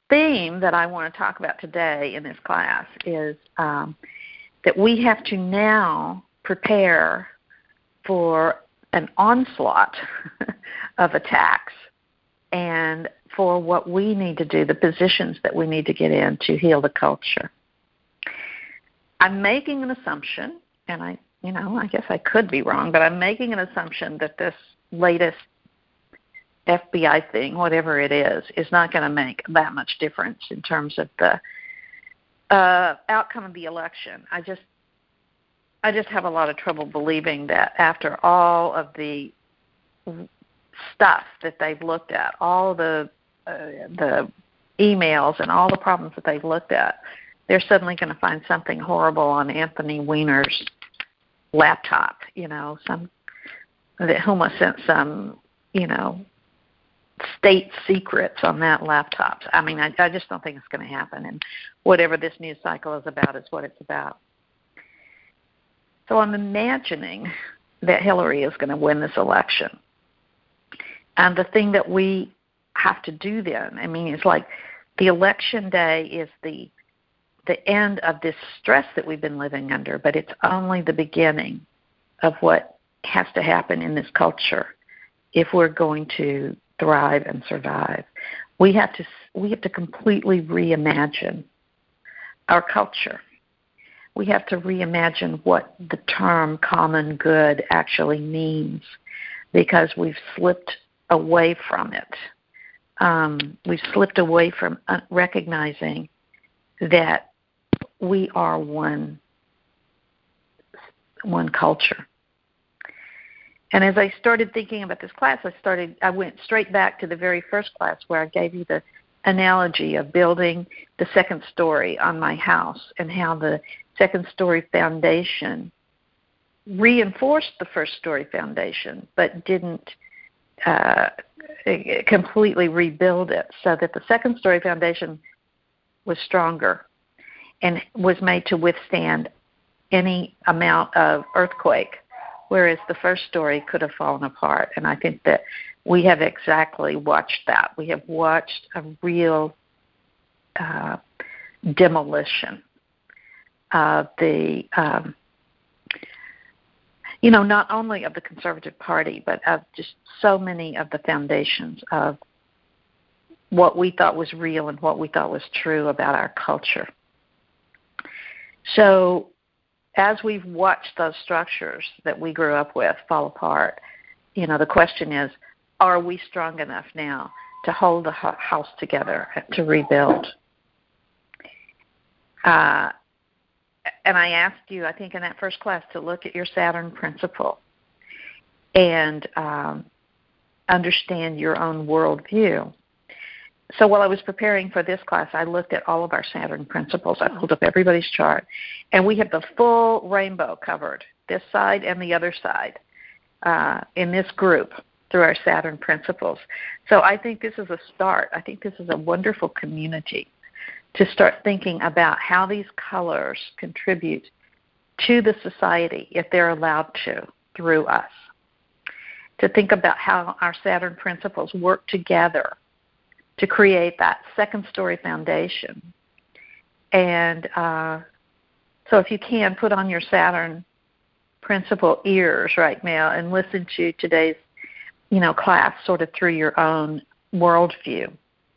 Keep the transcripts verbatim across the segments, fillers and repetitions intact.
theme that I want to talk about today in this class is um, that we have to now prepare for an onslaught of attacks and for what we need to do, the positions that we need to get in to heal the culture. I'm making an assumption, and I, you know, I guess I could be wrong, but I'm making an assumption that this latest F B I thing, whatever it is, is not going to make that much difference in terms of the uh, outcome of the election. I just, I just have a lot of trouble believing that after all of the stuff that they've looked at, all the uh, the emails and all the problems that they've looked at, they're suddenly going to find something horrible on Anthony Weiner's laptop. You know, some that Huma sent some, you know, state secrets on that laptop. I mean, I, I just don't think it's going to happen. And whatever this news cycle is about is what it's about. So I'm imagining that Hillary is going to win this election. And the thing that we have to do then, I mean, it's like the election day is the the end of this stress that we've been living under, but it's only the beginning of what has to happen in this culture if we're going to thrive and survive. We have to we have to completely reimagine our culture. We have to reimagine what the term common good actually means, because we've slipped away from it. Um, we've slipped away from recognizing that we are one one culture. And as I started thinking about this class, I started. I went straight back to the very first class where I gave you the analogy of building the second story on my house and how the second story foundation reinforced the first story foundation, but didn't uh, completely rebuild it, so that the second story foundation was stronger and was made to withstand any amount of earthquake, whereas the first story could have fallen apart. And I think that we have exactly watched that. We have watched a real uh, demolition of the, um, you know, not only of the Conservative Party, but of just so many of the foundations of what we thought was real and what we thought was true about our culture. So as we've watched those structures that we grew up with fall apart, you know, the question is, are we strong enough now to hold the house together, to rebuild? Uh, and I asked you, I think in that first class, to look at your Saturn principle and um, understand your own worldview. So while I was preparing for this class, I looked at all of our Saturn principles. I pulled up everybody's chart, and we have the full rainbow covered, this side and the other side, uh, in this group through our Saturn principles. So I think this is a start. I think this is a wonderful community to start thinking about how these colors contribute to the society if they're allowed to through us. To think about how our Saturn principles work together to create that second story foundation. And uh, so if you can, put on your Saturn principle ears right now and listen to today's, you know, class sort of through your own worldview.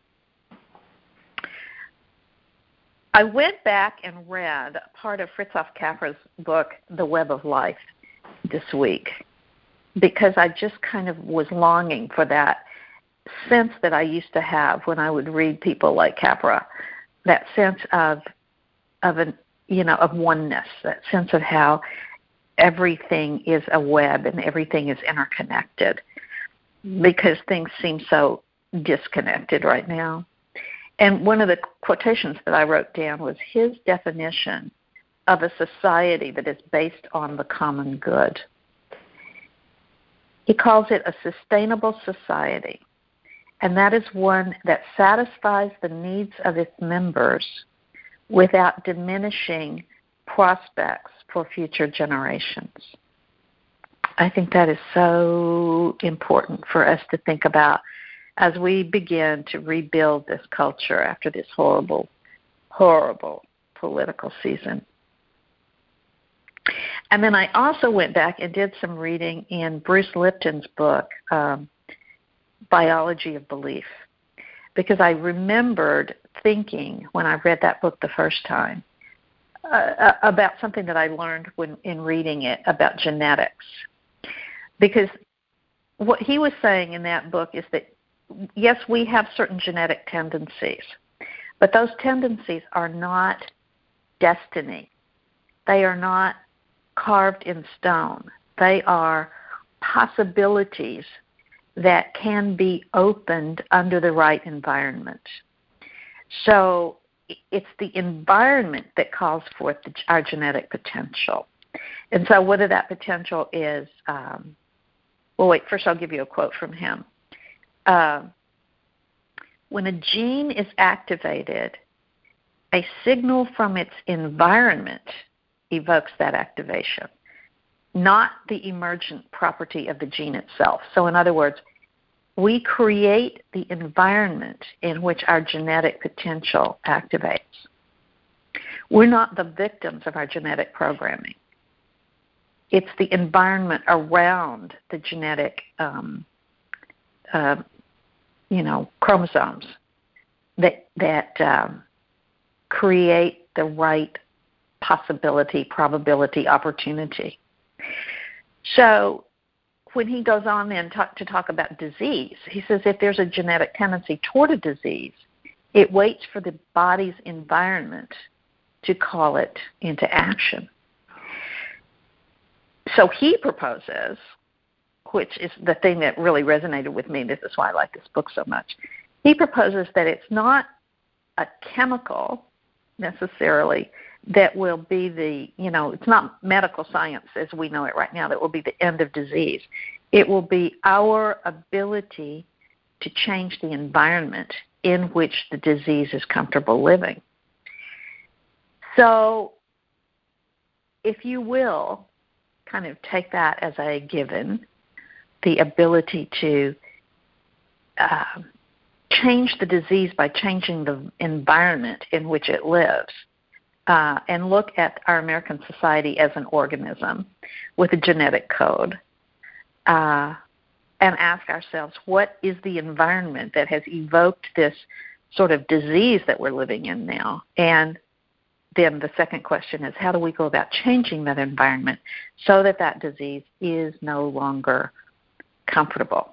I went back and read part of Fritjof Capra's book, The Web of Life, this week, because I just kind of was longing for that sense that I used to have when I would read people like Capra, that sense of of an you know of oneness, that sense of how everything is a web and everything is interconnected, because things seem so disconnected right now. And one of the quotations that I wrote down was his definition of a society that is based on the common good. He calls it a sustainable society, and that is one that satisfies the needs of its members without diminishing prospects for future generations. I think that is so important for us to think about as we begin to rebuild this culture after this horrible, horrible political season. And then I also went back and did some reading in Bruce Lipton's book, um, Biology of Belief, because I remembered thinking when I read that book the first time uh, about something that I learned when in reading it about genetics. Because what he was saying in that book is that, yes, we have certain genetic tendencies, but those tendencies are not destiny. They are not carved in stone. They are possibilities that can be opened under the right environment. So it's the environment that calls forth the, our genetic potential. And so whether that potential is, um, well, wait, first I'll give you a quote from him. Uh, when a gene is activated, a signal from its environment evokes that activation, not the emergent property of the gene itself. So in other words, we create the environment in which our genetic potential activates. We're not the victims of our genetic programming. It's the environment around the genetic, um, uh, you know, chromosomes that that um, create the right possibility, probability, opportunity. So when he goes on then talk, to talk about disease, he says if there's a genetic tendency toward a disease, it waits for the body's environment to call it into action. So he proposes, which is the thing that really resonated with me, this is why I like this book so much, he proposes that it's not a chemical necessarily that will be the, you know, it's not medical science as we know it right now that will be the end of disease. It will be our ability to change the environment in which the disease is comfortable living. So, if you will, kind of take that as a given, the ability to uh, change the disease by changing the environment in which it lives. Uh, and look at our American society as an organism with a genetic code uh, and ask ourselves, what is the environment that has evoked this sort of disease that we're living in now? And then the second question is, how do we go about changing that environment so that that disease is no longer comfortable?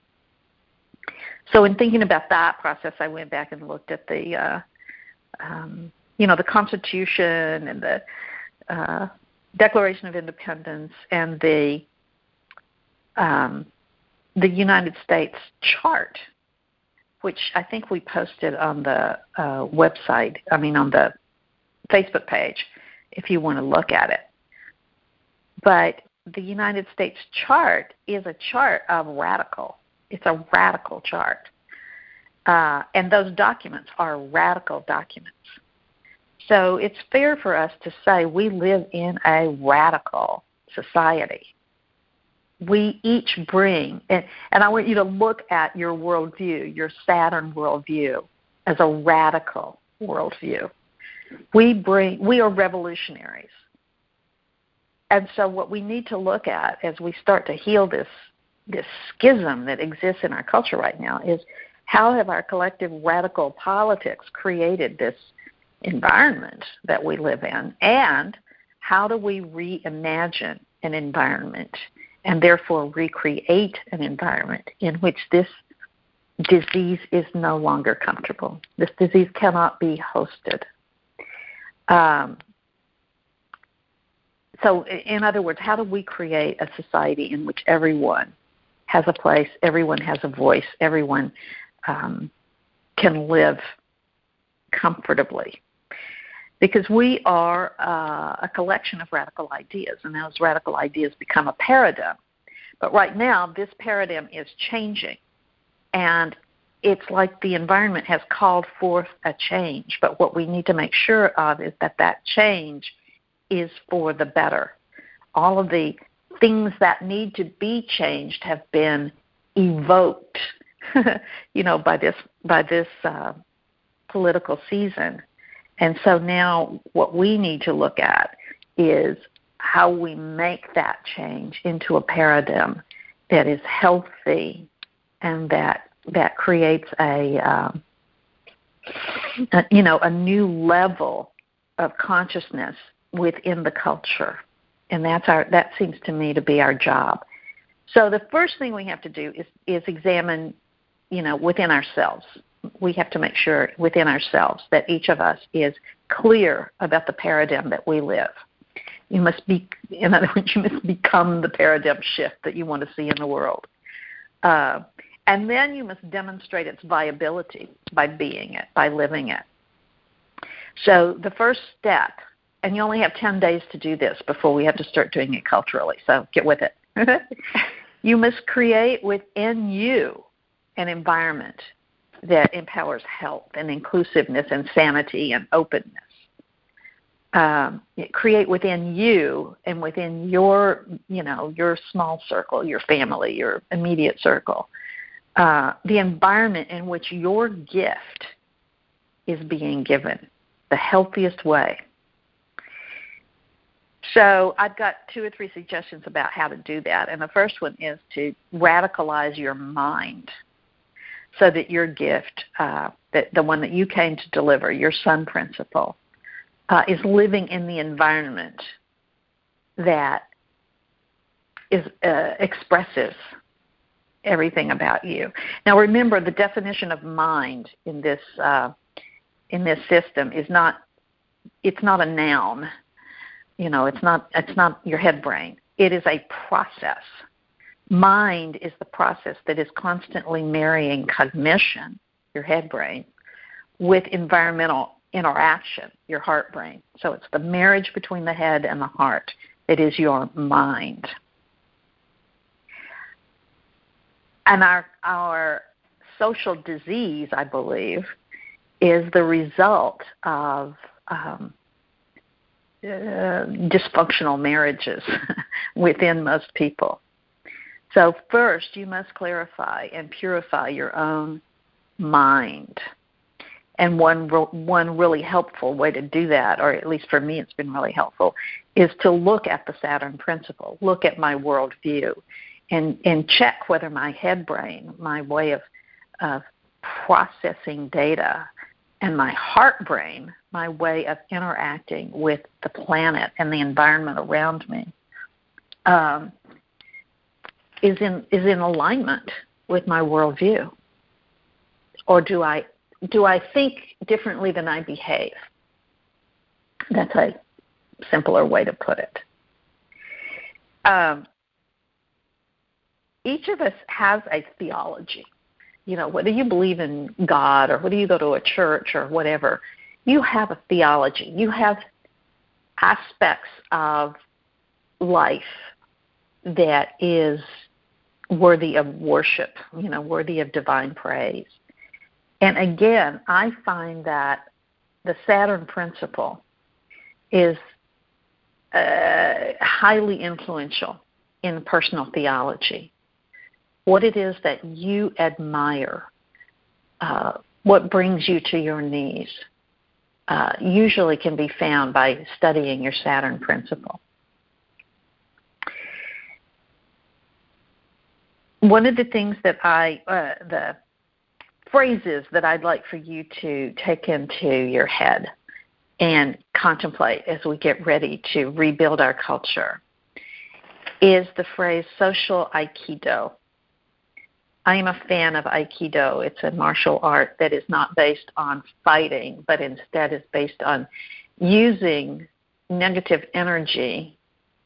So in thinking about that process, I went back and looked at the uh, um, you know, the Constitution and the uh, Declaration of Independence and the um, the United States chart, which I think we posted on the uh, website, I mean on the Facebook page, if you want to look at it. But the United States chart is a chart of radical. It's a radical chart. Uh, and those documents are radical documents. So it's fair for us to say we live in a radical society. We each bring, and, and I want you to look at your worldview, your Saturn worldview, as a radical worldview. We bring, we are revolutionaries. And so what we need to look at as we start to heal this, this schism that exists in our culture right now is how have our collective radical politics created this environment that we live in, and how do we reimagine an environment and therefore recreate an environment in which this disease is no longer comfortable. This disease cannot be hosted. Um, so in other words, how do we create a society in which everyone has a place, everyone has a voice, everyone um, can live comfortably? Because we are uh, a collection of radical ideas, and those radical ideas become a paradigm. But right now, this paradigm is changing, and it's like the environment has called forth a change. But what we need to make sure of is that that change is for the better. All of the things that need to be changed have been evoked you know, by this by this uh, political season. And so now what we need to look at is how we make that change into a paradigm that is healthy and that that creates a, um, a you know a new level of consciousness within the culture. And that's our that seems to me to be our job. So the first thing we have to do is is examine, you know, within ourselves. We have to make sure within ourselves that each of us is clear about the paradigm that we live. You must be, in other words, you must become the paradigm shift that you want to see in the world. Uh, and then you must demonstrate its viability by being it, by living it. So the first step, and you only have ten days to do this before we have to start doing it culturally, so get with it. You must create within you an environment that empowers health and inclusiveness and sanity and openness. Um, create within you and within your, you know, your small circle, your family, your immediate circle, uh, the environment in which your gift is being given, the healthiest way. So I've got two or three suggestions about how to do that. And the first one is to radicalize your mind so that your gift, uh, that the one that you came to deliver, your sun principle, uh, is living in the environment that is uh, expresses everything about you. Now, remember, the definition of mind in this uh, in this system is not it's not a noun. You know, it's not it's not your head brain. It is a process. Mind is the process that is constantly marrying cognition, your head brain, with environmental interaction, your heart brain. So it's the marriage between the head and the heart that is your mind. And our our social disease, I believe, is the result of um, uh, dysfunctional marriages within most people. So first, you must clarify and purify your own mind. And one one really helpful way to do that, or at least for me it's been really helpful, is to look at the Saturn principle, look at my worldview, and, and check whether my head brain, my way of, of processing data, and my heart brain, my way of interacting with the planet and the environment around me, um, is in is in alignment with my worldview, or do I do I think differently than I behave? That's a simpler way to put it. Um, each of us has a theology. You know, whether you believe in God or whether you go to a church or whatever, you have a theology. You have aspects of life that is worthy of worship, you know, worthy of divine praise. And again, I find that the Saturn principle is uh, highly influential in personal theology. What it is that you admire, uh, what brings you to your knees, uh, usually can be found by studying your Saturn principle. One of the things that I, uh, the phrases that I'd like for you to take into your head and contemplate as we get ready to rebuild our culture is the phrase social Aikido. I am a fan of Aikido. It's a martial art that is not based on fighting, but instead is based on using negative energy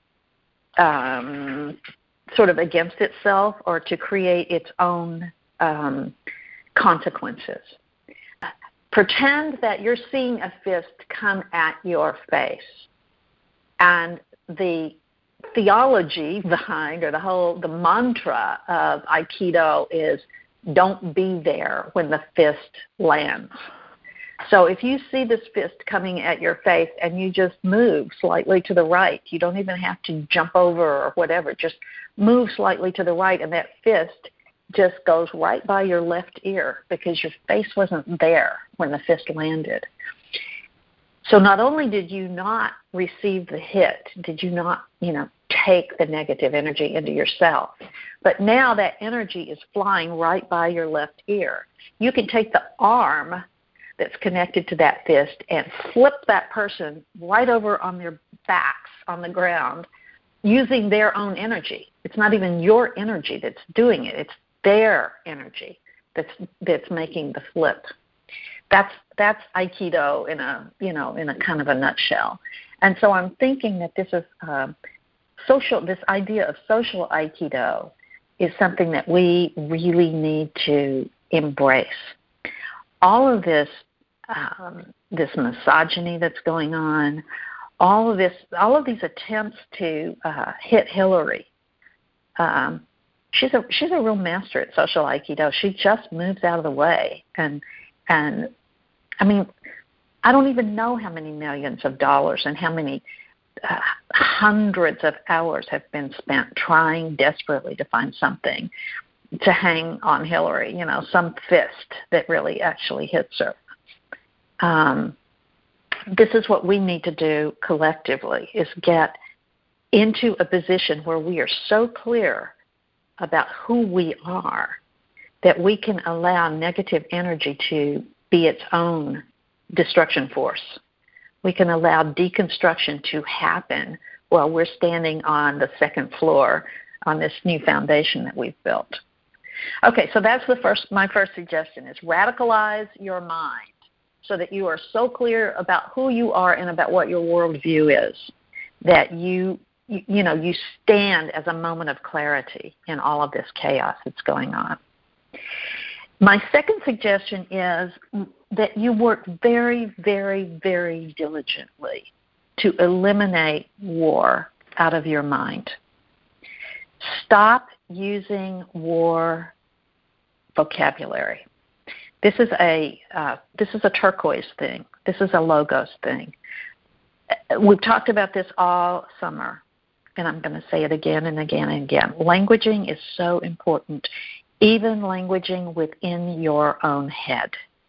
um, sort of against itself or to create its own um, consequences. Pretend that you're seeing a fist come at your face, and the theology behind, or the whole, the mantra of Aikido is don't be there when the fist lands. So if you see this fist coming at your face and you just move slightly to the right, you don't even have to jump over or whatever, just move slightly to the right, and that fist just goes right by your left ear because your face wasn't there when the fist landed. So not only did you not receive the hit, did you not, you know, take the negative energy into yourself, but now that energy is flying right by your left ear. You can take the arm that's connected to that fist and flip that person right over on their backs on the ground using their own energy. It's not even your energy that's doing it. It's their energy that's that's making the flip. That's that's Aikido in a you know in a kind of a nutshell. And so I'm thinking that this is um, social. This idea of social Aikido is something that we really need to embrace. All of this um, this misogyny that's going on, all of this, all of these attempts to uh, hit Hillary. Um, she's a she's a real master at social Aikido. She just moves out of the way and and. I mean, I don't even know how many millions of dollars and how many uh, hundreds of hours have been spent trying desperately to find something to hang on Hillary, you know, some fist that really actually hits her. Um, this is what we need to do collectively, is get into a position where we are so clear about who we are that we can allow negative energy to be its own destruction force. We can allow deconstruction to happen while we're standing on the second floor on this new foundation that we've built. Okay, so that's the first. My first suggestion is radicalize your mind so that you are so clear about who you are and about what your worldview is that you, you, you know, you stand as a moment of clarity in all of this chaos that's going on. My second suggestion is that you work very, very, very diligently to eliminate war out of your mind. Stop using war vocabulary. This is a uh, this is a turquoise thing. This is a logos thing. We've talked about this all summer, and I'm going to say it again and again and again. Languaging is so important. Even languaging within your own head.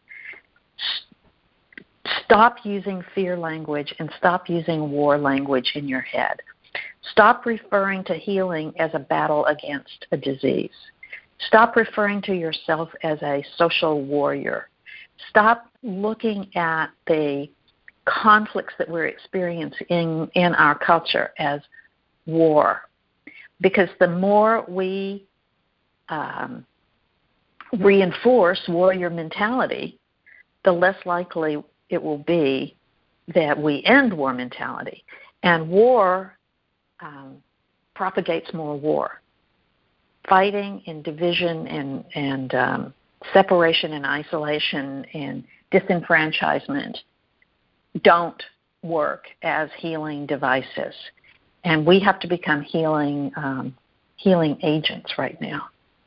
Stop using fear language and stop using war language in your head. Stop referring to healing as a battle against a disease. Stop referring to yourself as a social warrior. Stop looking at the conflicts that we're experiencing in, in our culture as war. Because the more we Um, reinforce warrior mentality, the less likely it will be that we end war mentality. And war um, propagates more war. Fighting and division and, and um, separation and isolation and disenfranchisement don't work as healing devices. And we have to become healing um, healing agents right now.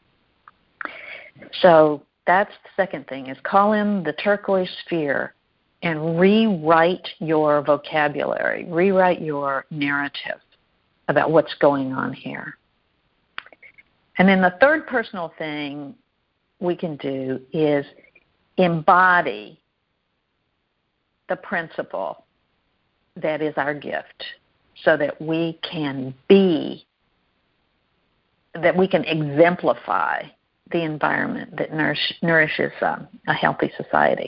So that's the second thing, is call in the turquoise sphere and rewrite your vocabulary, rewrite your narrative about what's going on here. And then the third personal thing we can do is embody the principle that is our gift so that we can be, that we can exemplify the environment that nourish, nourishes um, a healthy society.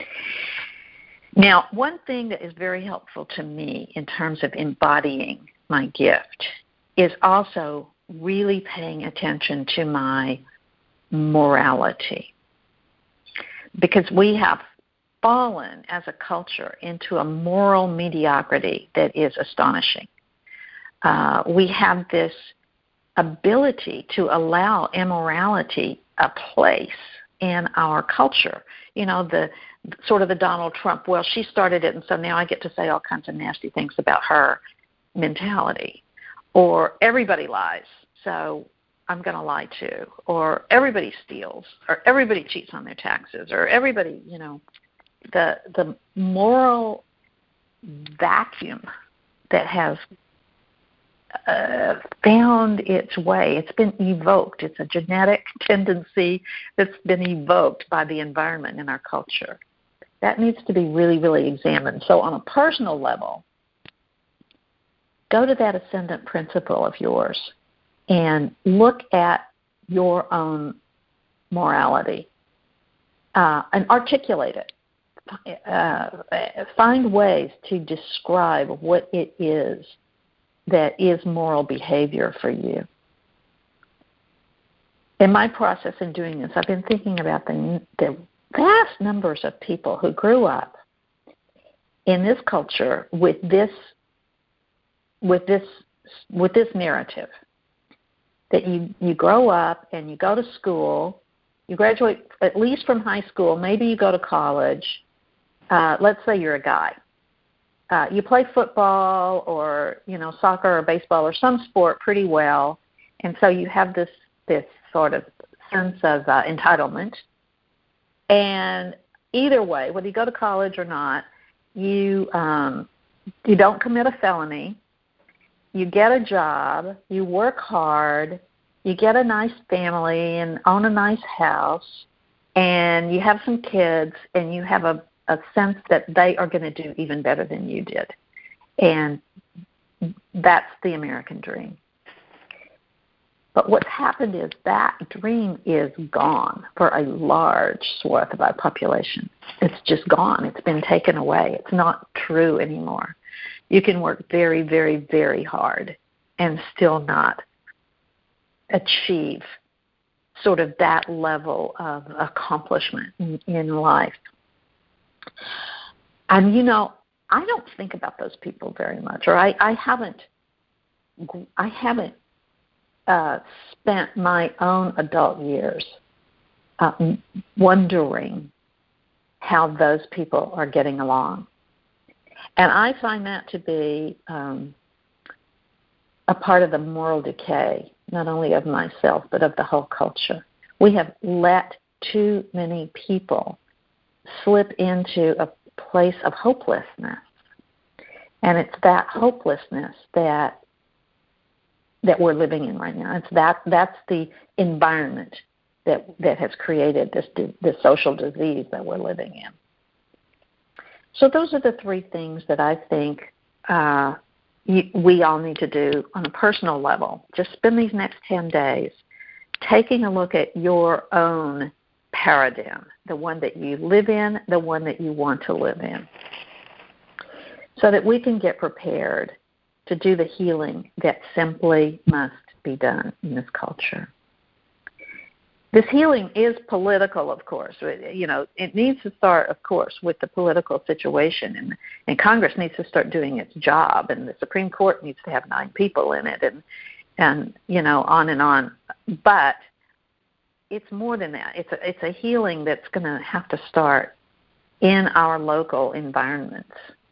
Now, one thing that is very helpful to me in terms of embodying my gift is also really paying attention to my morality. Because we have fallen as a culture into a moral mediocrity that is astonishing. Uh, we have this ability to allow immorality a place in our culture. You know, the sort of the Donald Trump, well, she started it, and so now I get to say all kinds of nasty things about her mentality. Or everybody lies, so I'm going to lie too. Or everybody steals, or everybody cheats on their taxes, or everybody, you know, the the moral vacuum that has uh, found its way. It's been evoked. It's a genetic tendency that's been evoked by the environment in our culture. That needs to be really, really examined. So on a personal level, go to that ascendant principle of yours and look at your own morality uh, and articulate it. Uh, find ways to describe what it is that is moral behavior for you. In my process in doing this, I've been thinking about the, the vast numbers of people who grew up in this culture with this, with this, with this narrative that you, you grow up and you go to school, you graduate at least from high school, maybe you go to college. Uh, let's say you're a guy. Uh, you play football or, you know, soccer or baseball or some sport pretty well, and so you have this this sort of sense of uh, entitlement. And either way, whether you go to college or not, you um, you don't commit a felony, you get a job, you work hard, you get a nice family and own a nice house, and you have some kids, and you have a a sense that they are going to do even better than you did. And that's the American dream. But what's happened is that dream is gone for a large swath of our population. It's just gone. It's been taken away. It's not true anymore. You can work very, very, very hard and still not achieve sort of that level of accomplishment in, in life. And, you know, I don't think about those people very much, or I, I haven't I haven't uh, spent my own adult years uh, wondering how those people are getting along. And I find that to be um, a part of the moral decay, not only of myself, but of the whole culture. We have let too many people slip into a place of hopelessness. And it's that hopelessness that that we're living in right now. It's that that's the environment that that has created this this social disease that we're living in. So those are the three things that I think uh, we all need to do on a personal level. Just spend these next ten days taking a look at your own paradigm, the one that you live in, the one that you want to live in, so that we can get prepared to do the healing that simply must be done in this culture. This healing is political, of course. You know, it needs to start, of course, with the political situation, and, and Congress needs to start doing its job, and the Supreme Court needs to have nine people in it, and, and you know, on and on. But it's more than that. It's a, it's a healing that's going to have to start in our local environments.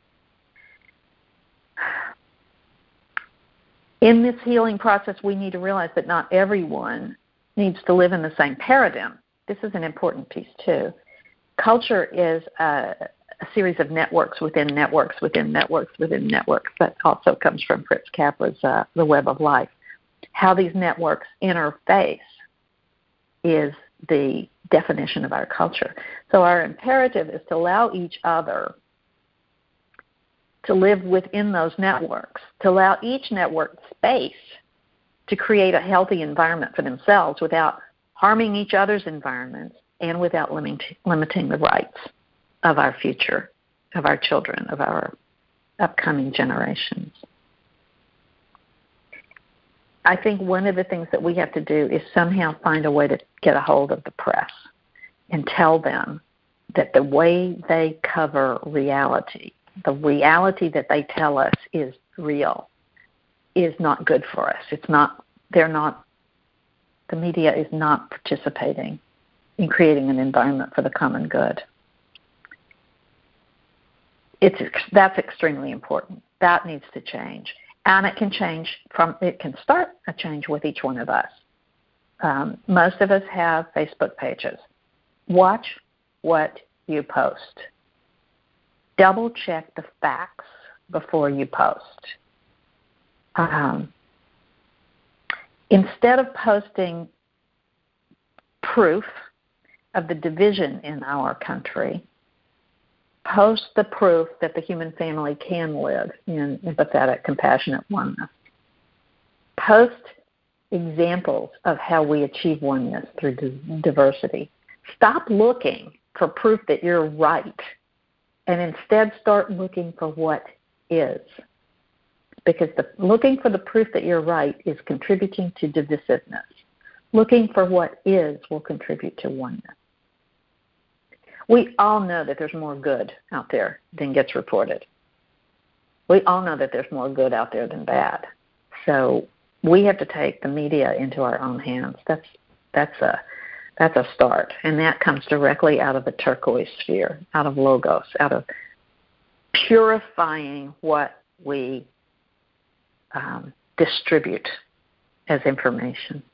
In this healing process, we need to realize that not everyone needs to live in the same paradigm. This is an important piece, too. Culture is a, a series of networks within networks within networks within networks. That also comes from Fritz Capra's uh, The Web of Life. How these networks interface is the definition of our culture. So our imperative is to allow each other to live within those networks, to allow each network space to create a healthy environment for themselves without harming each other's environments and without limit, limiting the rights of our future, of our children, of our upcoming generations. I think one of the things that we have to do is somehow find a way to get a hold of the press and tell them that the way they cover reality, the reality that they tell us is real, is not good for us. It's not, they're not, the media is not participating in creating an environment for the common good. It's, that's extremely important. That needs to change. And it can change from, it can start a change with each one of us. Um, most of us have Facebook pages. Watch what you post. Double check the facts before you post. Um, instead of posting proof of the division in our country, post the proof that the human family can live in empathetic, compassionate oneness. Post examples of how we achieve oneness through diversity. Stop looking for proof that you're right, and instead start looking for what is. Because the, looking for the proof that you're right is contributing to divisiveness. Looking for what is will contribute to oneness. We all know that there's more good out there than gets reported. We all know that there's more good out there than bad. So we have to take the media into our own hands. That's that's a that's a start, and that comes directly out of the turquoise sphere, out of logos, out of purifying what we um, distribute as information.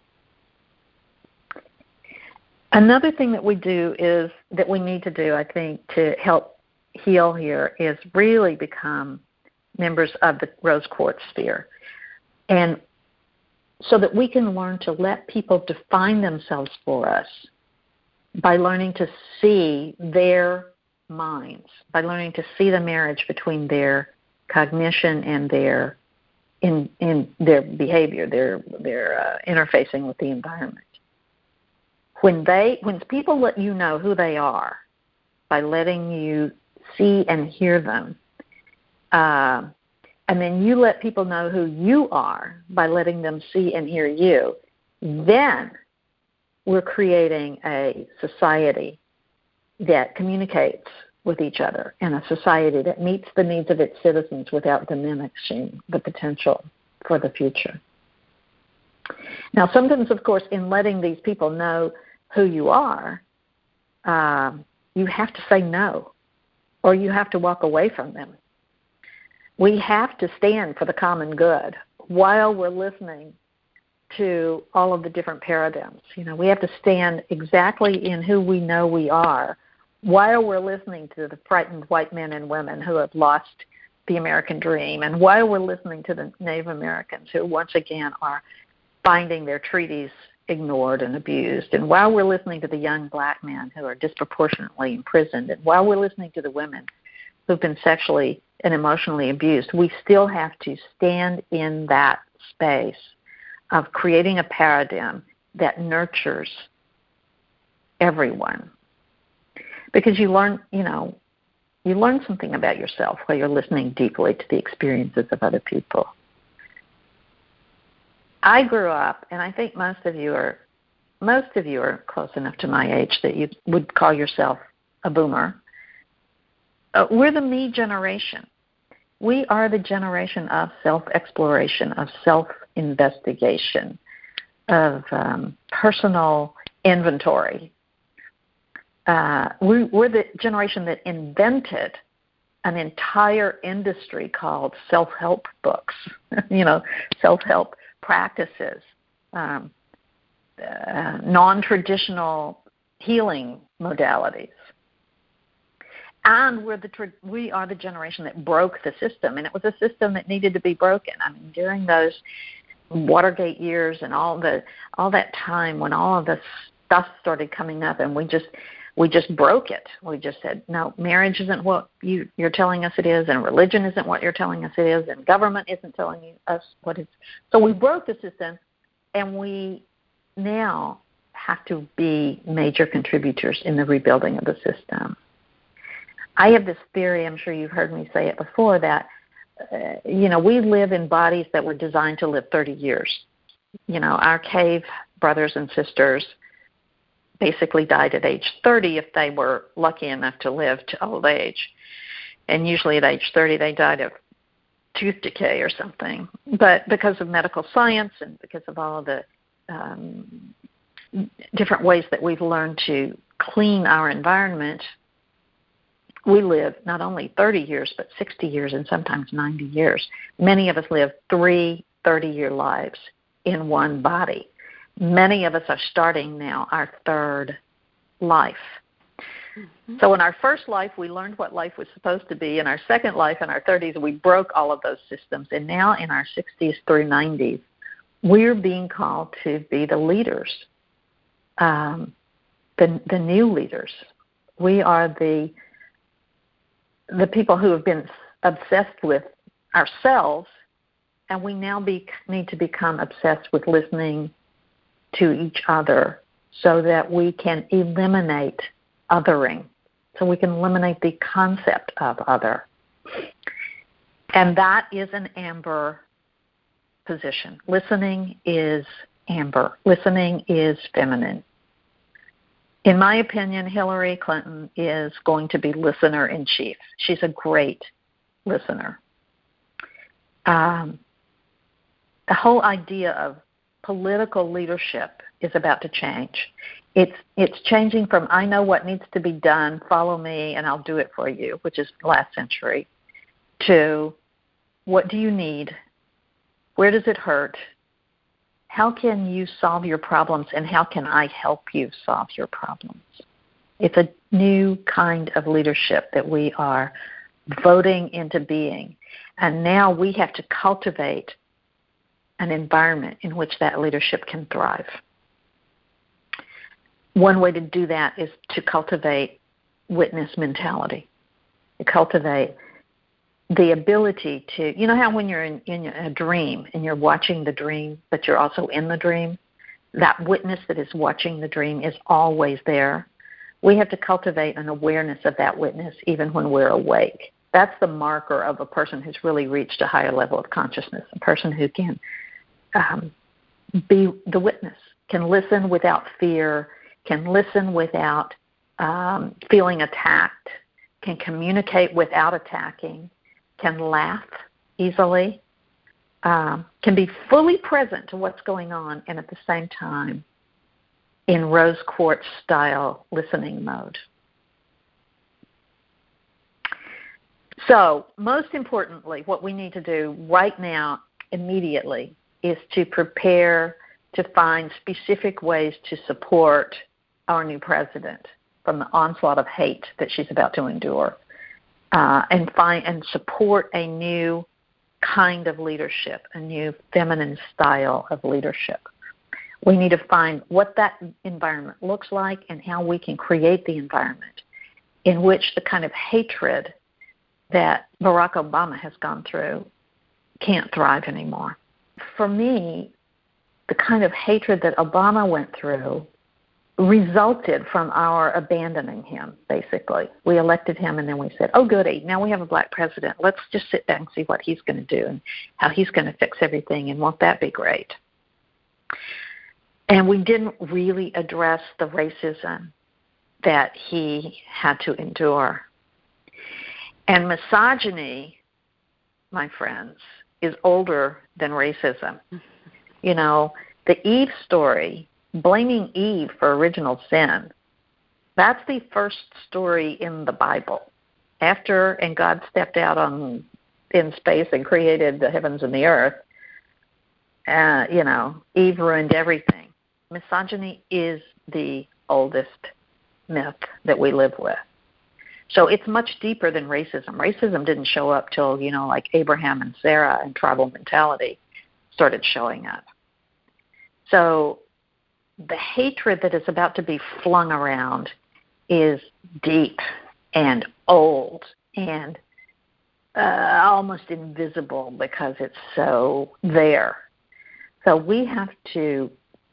Another thing that we do is that we need to do, I think, to help heal here is really become members of the rose quartz sphere. And so that we can learn to let people define themselves for us by learning to see their minds, by learning to see the marriage between their cognition and their in in their behavior, their their uh, interfacing with the environment. When they when people let you know who they are by letting you see and hear them, uh, and then you let people know who you are by letting them see and hear you, then we're creating a society that communicates with each other and a society that meets the needs of its citizens without diminishing the potential for the future. Now, sometimes, of course, in letting these people know who you are, um, you have to say no, or you have to walk away from them. We have to stand for the common good while we're listening to all of the different paradigms. You know, we have to stand exactly in who we know we are while we're listening to the frightened white men and women who have lost the American dream, and while we're listening to the Native Americans who once again are finding their treaties ignored and abused, and while we're listening to the young black men who are disproportionately imprisoned, and while we're listening to the women who've been sexually and emotionally abused, we still have to stand in that space of creating a paradigm that nurtures everyone. Because you learn, you know, you learn something about yourself while you're listening deeply to the experiences of other people. I grew up, and I think most of you are, most of you are close enough to my age that you would call yourself a boomer. Uh, we're the me generation. We are the generation of self-exploration, of self-investigation, of um, personal inventory. Uh, we, we're the generation that invented an entire industry called self-help books, you know, self-help practices, um, uh, non-traditional healing modalities. And we're the we are the generation that broke the system, and it was a system that needed to be broken. I mean, during those Watergate years and all the all that time when all of this stuff started coming up, and we just we just broke it. We just said, no, marriage isn't what you, you're telling us it is, and religion isn't what you're telling us it is, and government isn't telling you, us what it's. So we broke the system, and we now have to be major contributors in the rebuilding of the system. I have this theory, I'm sure you've heard me say it before, that, uh, you know, we live in bodies that were designed to live thirty years. You know, our cave brothers and sisters basically died at age thirty if they were lucky enough to live to old age. And usually at age thirty they died of tooth decay or something. But because of medical science and because of all of the um, different ways that we've learned to clean our environment, we live not only thirty years, but sixty years and sometimes ninety years. Many of us live three thirty-year lives in one body. Many of us are starting now our third life. Mm-hmm. So in our first life, we learned what life was supposed to be. In our second life, in our thirties, we broke all of those systems. And now in our sixties through nineties, we're being called to be the leaders, um, the the new leaders. We are the the people who have been obsessed with ourselves, and we now be, need to become obsessed with listening to each other so that we can eliminate othering, so we can eliminate the concept of other. And that is an amber position. Listening is amber. Listening is feminine. In my opinion, Hillary Clinton is going to be listener in chief. She's a great listener. Um, the whole idea of political leadership is about to change. It's it's changing from I know what needs to be done, follow me, and I'll do it for you, which is last century, to what do you need? Where does it hurt? How can you solve your problems, and how can I help you solve your problems? It's a new kind of leadership that we are voting into being. And now we have to cultivate an environment in which that leadership can thrive. One way to do that is to cultivate witness mentality, to cultivate the ability to, you know how when you're in, in a dream and you're watching the dream, but you're also in the dream, that witness that is watching the dream is always there. We have to cultivate an awareness of that witness even when we're awake. That's the marker of a person who's really reached a higher level of consciousness, a person who can um, be the witness, can listen without fear, can listen without um, feeling attacked, can communicate without attacking, can laugh easily, um, can be fully present to what's going on, and at the same time in rose quartz style listening mode. So most importantly, what we need to do right now, immediately, is to prepare to find specific ways to support our new president from the onslaught of hate that she's about to endure. Uh, and find and support a new kind of leadership, a new feminine style of leadership. We need to find what that environment looks like and how we can create the environment in which the kind of hatred that Barack Obama has gone through can't thrive anymore. For me, the kind of hatred that Obama went through resulted from our abandoning him, basically. We elected him and then we said, oh, goody, now we have a black president. Let's just sit back and see what he's going to do and how he's going to fix everything, and won't that be great? And we didn't really address the racism that he had to endure. And misogyny, my friends, is older than racism. You know, the Eve story, blaming Eve for original sin, that's the first story in the Bible. After and God stepped out on in space and created the heavens and the earth, uh, you know, Eve ruined everything. Misogyny is the oldest myth that we live with. So it's much deeper than racism. Racism didn't show up till, you know, like Abraham and Sarah and tribal mentality started showing up. So the hatred that is about to be flung around is deep and old and uh, almost invisible because it's so there. So we have to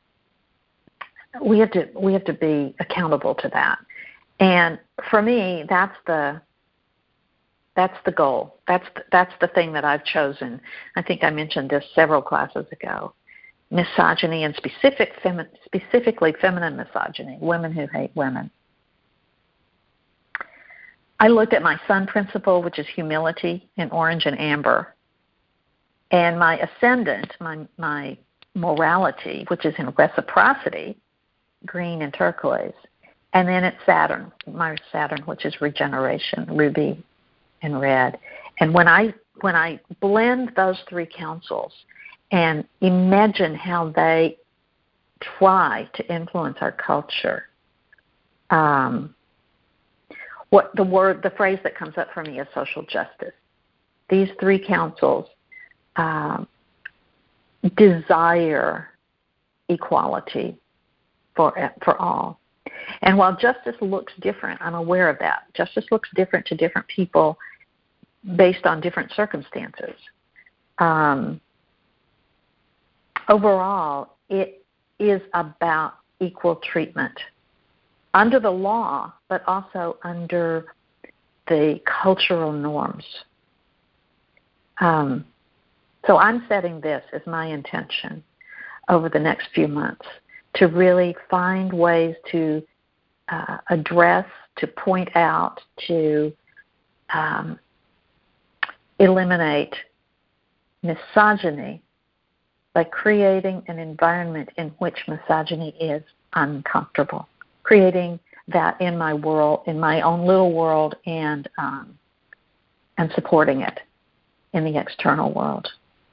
we have to we have to be accountable to that. And for me, that's the that's the goal. That's the, that's the thing that I've chosen. I think I mentioned this several classes ago. Misogyny, and specific femi- specifically feminine misogyny, women who hate women. I looked at my sun principle, which is humility, in orange and amber, and my ascendant, my my morality, which is in reciprocity, green and turquoise, and then it's Saturn, my Saturn, which is regeneration, ruby and red. And when I when I blend those three councils and imagine how they try to influence our culture, um, what the word, the phrase that comes up for me is social justice. These three councils um, desire equality for for all. And while justice looks different, I'm aware of that. Justice looks different to different people based on different circumstances. Um, overall, it is about equal treatment under the law, but also under the cultural norms. Um, so I'm setting this as my intention over the next few months to really find ways to uh, address, to point out, to um, eliminate misogyny by creating an environment in which misogyny is uncomfortable, creating that in my world, in my own little world, and um, and supporting it in the external world.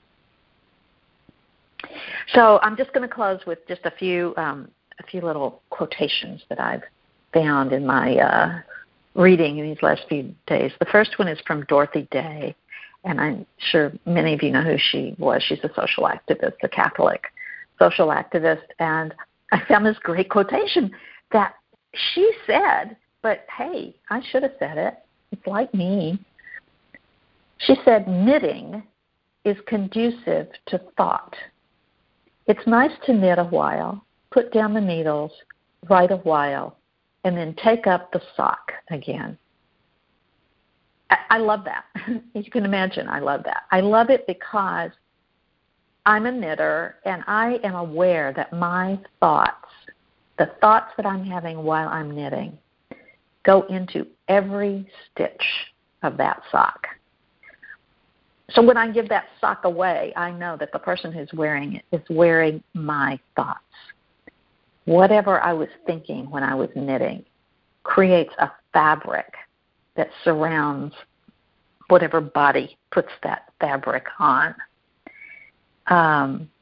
So I'm just going to close with just a few um, a few little quotations that I've found in my uh, reading in these last few days. The first one is from Dorothy Day, and I'm sure many of you know who she was. She's a social activist, a Catholic social activist, and I found this great quotation that she said, but hey, I should have said it. It's like me. She said, knitting is conducive to thought. It's nice to knit a while, put down the needles, write a while, and then take up the sock again. I, I love that. As you can imagine, I love that. I love it because I'm a knitter, and I am aware that my thoughts, the thoughts that I'm having while I'm knitting, go into every stitch of that sock. So when I give that sock away, I know that the person who's wearing it is wearing my thoughts. Whatever I was thinking when I was knitting creates a fabric that surrounds whatever body puts that fabric on. Um,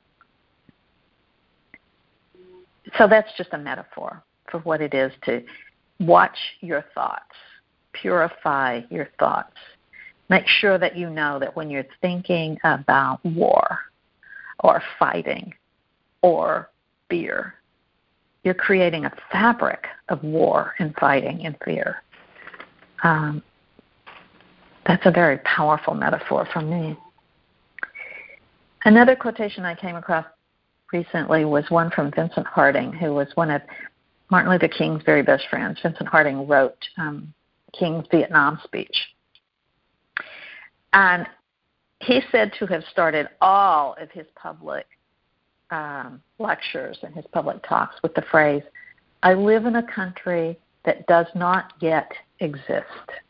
so that's just a metaphor for what it is to watch your thoughts, purify your thoughts. Make sure that you know that when you're thinking about war or fighting or fear, you're creating a fabric of war and fighting and fear. Um, that's a very powerful metaphor from me. Another quotation I came across recently was one from Vincent Harding, who was one of Martin Luther King's very best friends. Vincent Harding wrote um, King's Vietnam speech. And he said to have started all of his public um, lectures and his public talks with the phrase, I live in a country that does not yet exist.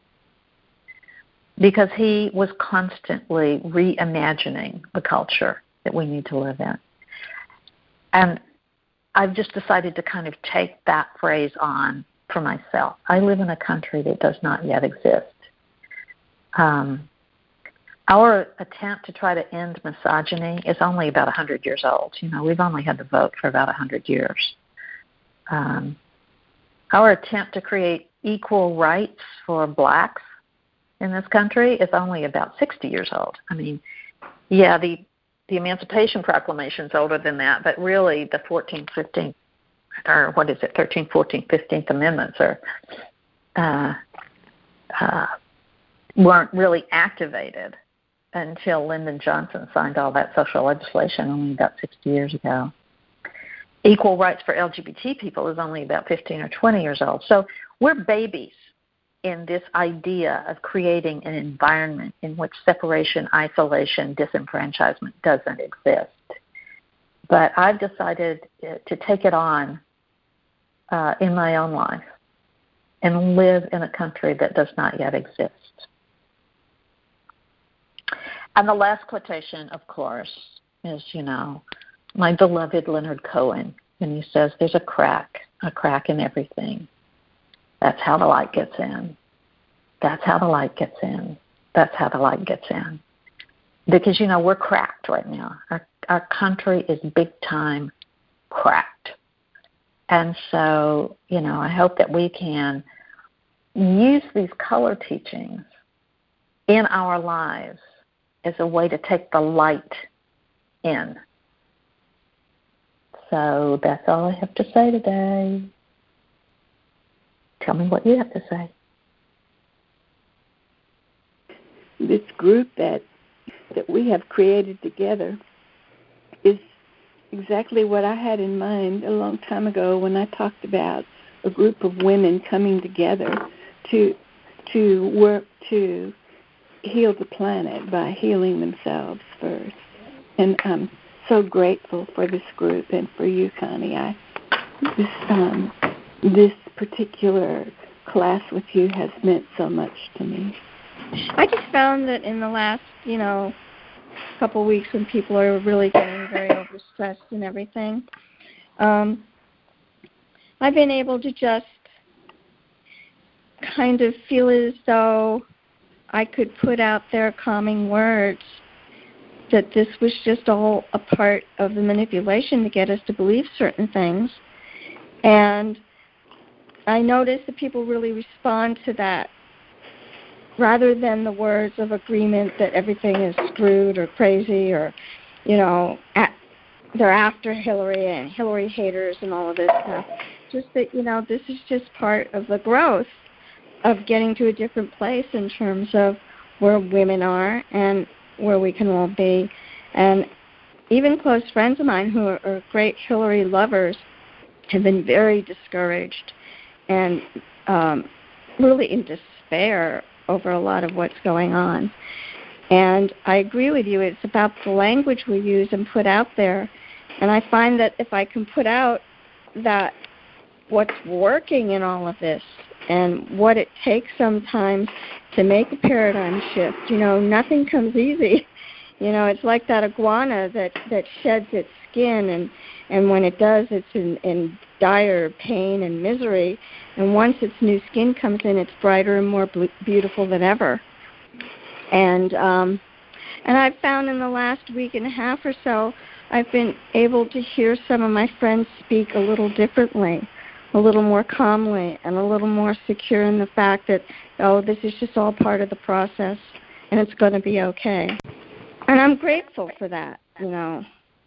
Because he was constantly reimagining the culture that we need to live in. And I've just decided to kind of take that phrase on for myself. I live in a country that does not yet exist. Um, Our attempt to try to end misogyny is only about one hundred years old. You know, we've only had the vote for about one hundred years. Um, our attempt to create equal rights for blacks in this country is only about sixty years old. I mean, yeah, the, the Emancipation Proclamation is older than that, but really the fourteenth, fifteenth, or what is it, thirteenth, fourteenth, fifteenth Amendments are uh, uh, weren't really activated until Lyndon Johnson signed all that social legislation only about sixty years ago. Equal rights for L G B T people is only about fifteen or twenty years old. So we're babies in this idea of creating an environment in which separation, isolation, disenfranchisement doesn't exist. But I've decided to take it on uh, in my own life and live in a country that does not yet exist. And the last quotation, of course, is, you know, my beloved Leonard Cohen, and he says, there's a crack, a crack in everything. That's how the light gets in. That's how the light gets in. That's how the light gets in. Because, you know, we're cracked right now. Our, our country is big time cracked. And so, you know, I hope that we can use these color teachings in our lives as a way to take the light in. So that's all I have to say today. Tell me what you have to say. This group that that we have created together is exactly what I had in mind a long time ago when I talked about a group of women coming together to to work to heal the planet by healing themselves first. And I'm so grateful for this group and for you, Connie. I this um this particular class with you has meant so much to me. I just found that in the last, you know, couple weeks when people are really getting very overstressed and everything, um, I've been able to just kind of feel as though I could put out there calming words, that this was just all a part of the manipulation to get us to believe certain things. And I notice that people really respond to that rather than the words of agreement that everything is screwed or crazy or, you know, at, they're after Hillary and Hillary haters and all of this stuff. Just that, you know, this is just part of the growth of getting to a different place in terms of where women are and where we can all be. And even close friends of mine who are, are great Hillary lovers have been very discouraged and um, really in despair over a lot of what's going on. And I agree with you. It's about the language we use and put out there. And I find that if I can put out that what's working in all of this and what it takes sometimes to make a paradigm shift, you know, nothing comes easy. You know, it's like that iguana that, that sheds its skin, and, and when it does, it's in, in dire pain and misery. And once its new skin comes in, it's brighter and more b- beautiful than ever. And um, and I've found in the last week and a half or so, I've been able to hear some of my friends speak a little differently, a little more calmly, and a little more secure in the fact that, oh, this is just all part of the process, and it's going to be okay. And I'm grateful for that, you know.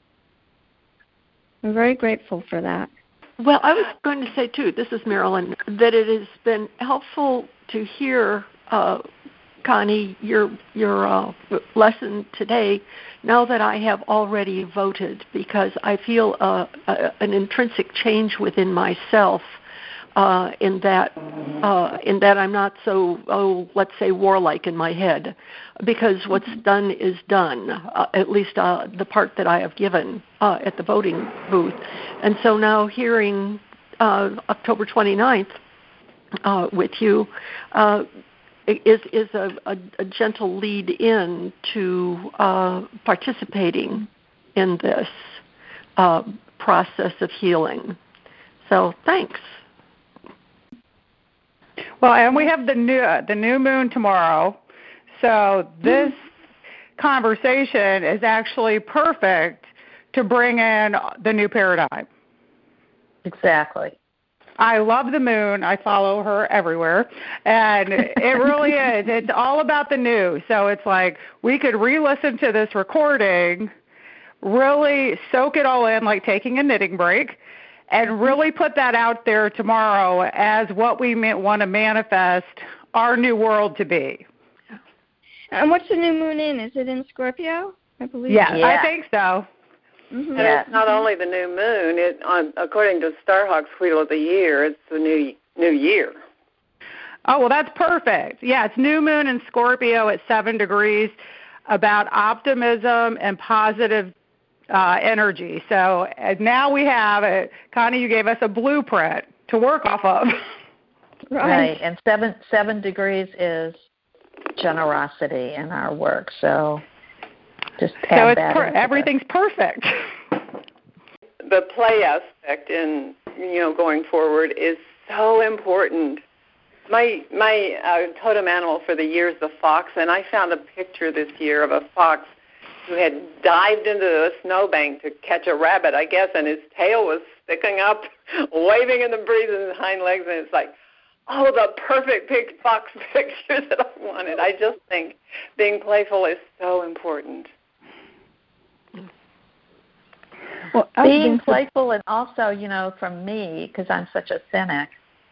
I'm very grateful for that. Well, I was going to say, too, this is Marilyn, that it has been helpful to hear, uh, Connie, your your uh, lesson today, now that I have already voted, because I feel uh, a, an intrinsic change within myself uh, in that uh, in that I'm not so, oh, let's say, warlike in my head, because what's done is done, uh, at least uh, the part that I have given uh, at the voting booth. And so now hearing uh, October twenty-ninth uh, with you uh, is, is a, a, a gentle lead in to uh, participating in this uh, process of healing. So thanks. Well, and we have the new uh, the new moon tomorrow, so this conversation is actually perfect to bring in the new paradigm. Exactly. I love the moon. I follow her everywhere, and it really is. It's all about the new. So it's like we could re-listen to this recording, really soak it all in, like taking a knitting break, and really put that out there tomorrow as what we want to manifest our new world to be. And what's the new moon in? Is it in Scorpio, I believe? Yeah, yeah. I think so. Mm-hmm. And it's not only the new moon. It, on, according to Starhawk's Wheel of the Year, it's the new new year. Oh, well, that's perfect. Yeah, it's new moon in Scorpio at seven degrees, about optimism and positive uh, energy. So uh, now we have it. Connie, you gave us a blueprint to work off of. Right. Right. And seven seven degrees is generosity in our work. So just add so it's that. per- everything's perfect. The play aspect in you know going forward is so important. My my uh, totem animal for the year is the fox, and I found a picture this year of a fox who had dived into the snowbank to catch a rabbit, I guess, and his tail was sticking up, waving in the breeze in his hind legs, and it's like, oh, the perfect big fox picture that I wanted. I just think being playful is so important. Well, I've being been so- playful, and also, you know, from me, because I'm such a cynic,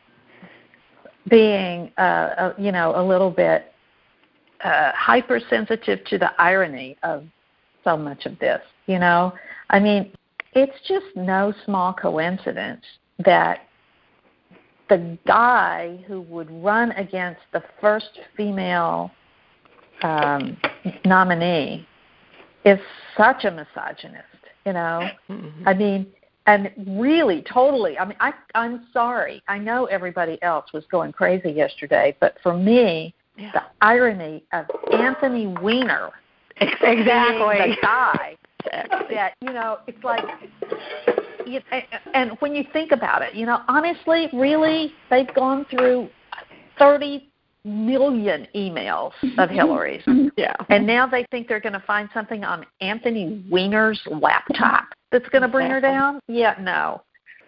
being, uh, a, you know, a little bit uh, hypersensitive to the irony of so much of this, you know. I mean, it's just no small coincidence that the guy who would run against the first female um, nominee is such a misogynist, you know. Mm-hmm. I mean, and really, totally, I mean, I, I'm sorry. I know everybody else was going crazy yesterday, but for me, yeah. the irony of Anthony Weiner, exactly, the guy that, you know, it's like, you, and when you think about it, you know, honestly, really, they've gone through thirty million emails of Hillary's. Yeah. And now they think they're going to find something on Anthony Weiner's laptop that's going to bring her down? Yeah, no.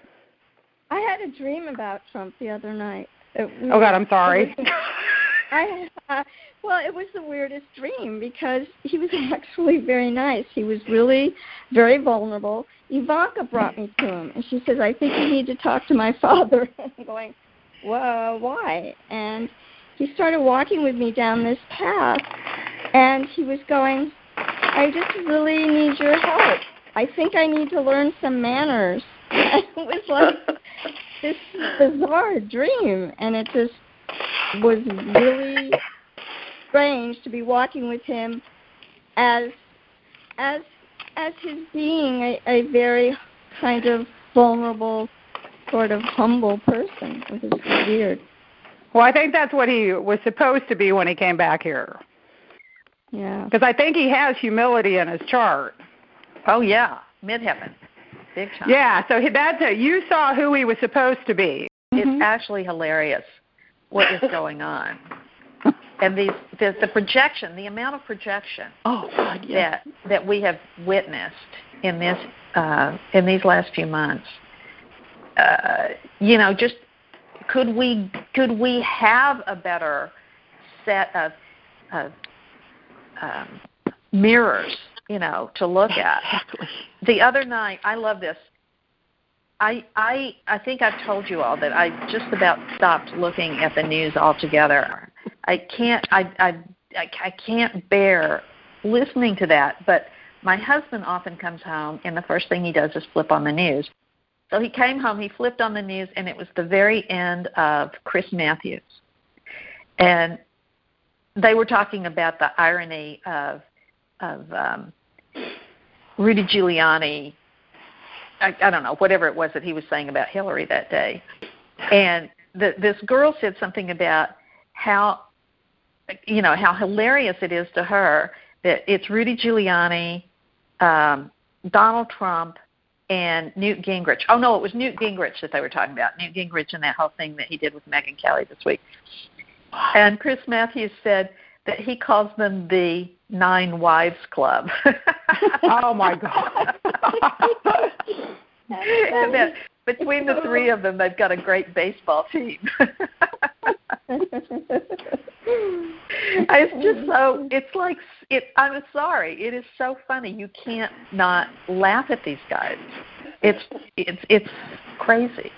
I had a dream about Trump the other night. It, oh, God, I'm sorry. I uh, Well, it was the weirdest dream because he was actually very nice. He was really very vulnerable. Ivanka brought me to him, and she says, I think you need to talk to my father. I'm going, well, why? And he started walking with me down this path, and he was going, I just really need your help. I think I need to learn some manners. And it was like this bizarre dream, and it just was really strange to be walking with him as as as his being a, a very kind of vulnerable, sort of humble person. It was weird. Well, I think that's what he was supposed to be when he came back here. Yeah. Because I think he has humility in his chart. Oh, yeah. Midheaven. Big time. Yeah, so that's a, you saw who he was supposed to be. It's mm-hmm. actually hilarious what is going on. And these, the, the projection, the amount of projection oh, God, yeah. that that we have witnessed in this uh, in these last few months, uh, you know, just could we could we have a better set of, of um, mirrors, you know, to look at? Exactly. The other night, I love this. I, I I think I've told you all that I just about stopped looking at the news altogether. I can't I, I I can't bear listening to that. But my husband often comes home, and the first thing he does is flip on the news. So he came home, he flipped on the news, and it was the very end of Chris Matthews, and they were talking about the irony of of um, Rudy Giuliani. I, I don't know, whatever it was that he was saying about Hillary that day. And the, this girl said something about how, you know, how hilarious it is to her that it's Rudy Giuliani, um, Donald Trump, and Newt Gingrich. Oh, no, it was Newt Gingrich that they were talking about, Newt Gingrich and that whole thing that he did with Megyn Kelly this week. And Chris Matthews said that he calls them the Nine Wives Club. Oh, my God. That between the three of them, they've got a great baseball team. It's just so, it's like, it. I'm sorry, it is so funny. You can't not laugh at these guys. It's it's it's crazy.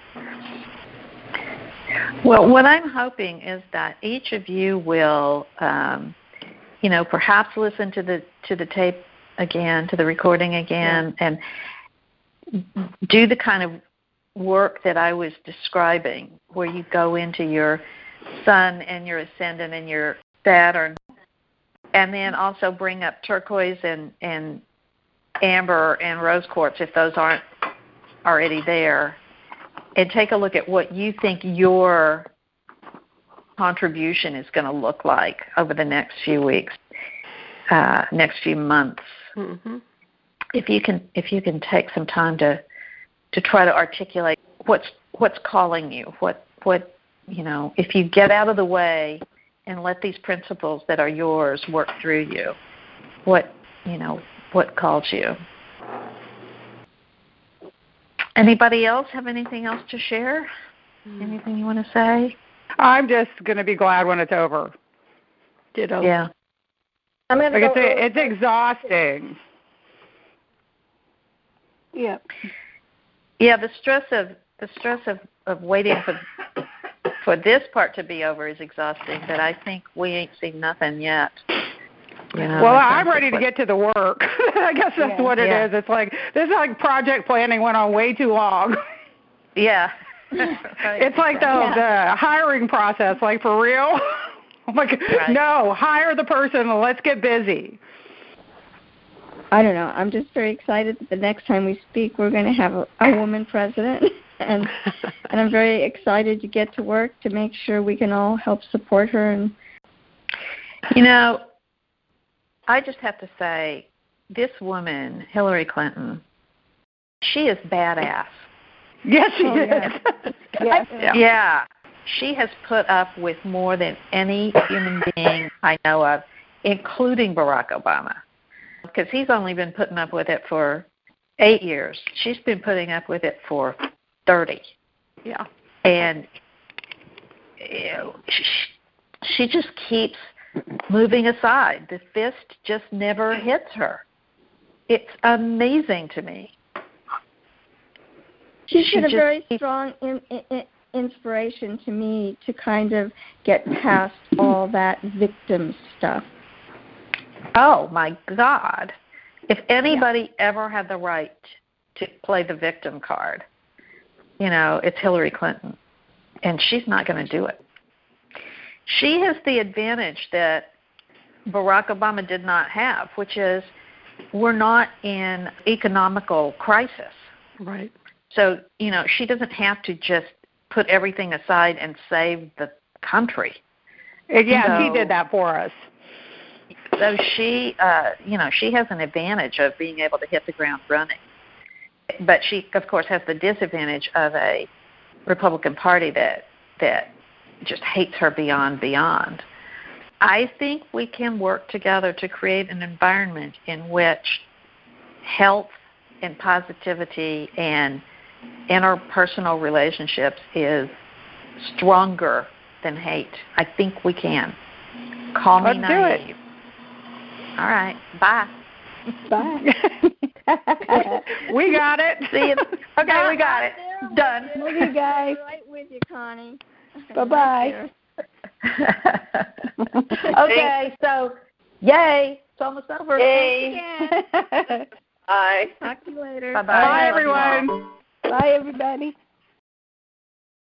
Well, what I'm hoping is that each of you will, um, you know, perhaps listen to the to the tape again, to the recording again, yeah. and do the kind of work that I was describing, where you go into your sun and your ascendant and your Saturn, and then also bring up turquoise and, and amber and rose quartz if those aren't already there, and take a look at what you think your contribution is going to look like over the next few weeks, uh, next few months. Mm-hmm. If you can, if you can take some time to, to try to articulate what's what's calling you, what what you know, if you get out of the way and let these principles that are yours work through you, what you know, what calls you. Anybody else have anything else to share? Anything you want to say? I'm just going to be glad when it's over. Ditto. Yeah. I'm gonna like go it's, it's exhausting. Yeah. Yeah, the stress of the stress of, of waiting for for this part to be over is exhausting, but I think we ain't seen nothing yet. You know, well, I'm ready to get to the work. I guess that's yeah. what it yeah. is. It's like this is like project planning went on way too long. Yeah. It's like the, yeah. the hiring process, like for real. I'm like, right. no, hire the person and let's get busy. I don't know. I'm just very excited that the next time we speak, we're going to have a, a woman president, and and I'm very excited to get to work to make sure we can all help support her. And you know, I just have to say, this woman, Hillary Clinton, she is badass. Yes, she oh, is. Yeah. yeah. yeah. She has put up with more than any human being I know of, including Barack Obama, because he's only been putting up with it for eight years. She's been putting up with it for thirty. Yeah. And you know, she, she just keeps moving aside. The fist just never hits her. It's amazing to me. She's She been a just very keeps, strong in, in, inspiration to me to kind of get past all that victim stuff. Oh, my God. If anybody yeah. ever had the right to play the victim card, you know, it's Hillary Clinton. And she's not going to do it. She has the advantage that Barack Obama did not have, which is we're not in economical crisis. Right. So, you know, she doesn't have to just put everything aside and save the country. Yeah, so, he did that for us. So she, uh, you know, she has an advantage of being able to hit the ground running. But she, of course, has the disadvantage of a Republican Party that that just hates her beyond beyond. I think we can work together to create an environment in which health and positivity and interpersonal relationships is stronger than hate. I think we can. Call me Let's naive. do it. All right. Bye. Bye. We got it. See you. Okay, we got it. Done. Love you guys. Right with you, Connie. Bye-bye. Okay, so yay. It's almost over. Yay. Yeah. Bye. Talk to you later. Bye-bye. Bye, everyone. Bye, everybody.